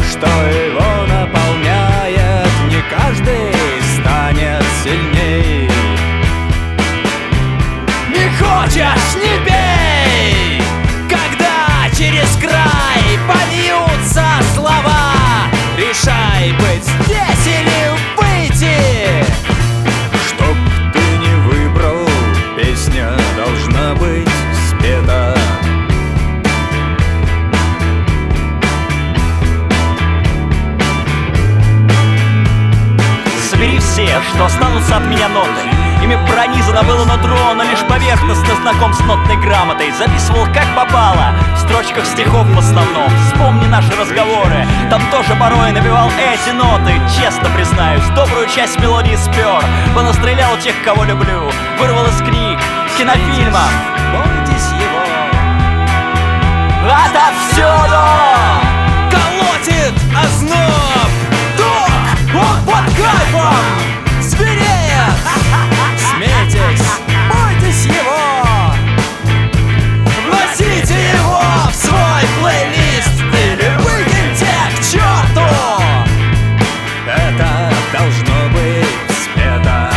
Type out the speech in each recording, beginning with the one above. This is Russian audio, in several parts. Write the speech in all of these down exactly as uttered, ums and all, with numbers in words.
что его наполняет. Не каждый станет сильней. Не хочешь — не бей, когда через край польются слова. Решай, быть здесь или выйти. Чтоб ты не выбрал, песня должна быть спета. Собери все, что останутся от меня ноты. Ими пронизано было нутро, но лишь поверхностно знаком с нотной грамотой. Записывал как попало, в строчках стихов в основном. Вспомни наши разговоры, там тоже порой набивал эти ноты. Честно признаюсь, добрую часть мелодии спер. Понастрелял тех, кого люблю, вырвал из книг, кинофильмов. Бойтесь его. Отовсюду Колотит озноб, ток, он под кайфом звереет. Смейтесь, бойтесь его. Вносите его в свой плейлист или выкиньте к черту. Это должно быть спето.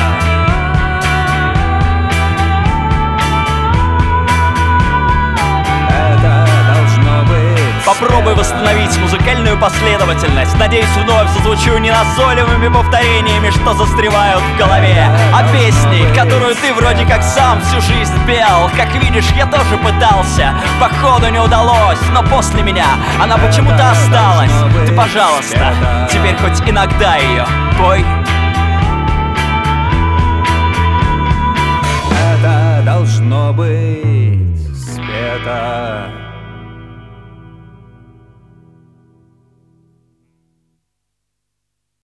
Это должно быть Попробуй восстановить музыкальную последовательность. Надеюсь, вновь зазвучу не назойливыми повторениями, что застревают в голове, а песней, которую ты вроде как сам всю жизнь пел. Как видишь, я тоже пытался, походу не удалось, но после меня она почему-то осталась. Ты, пожалуйста, теперь хоть иногда ее пой.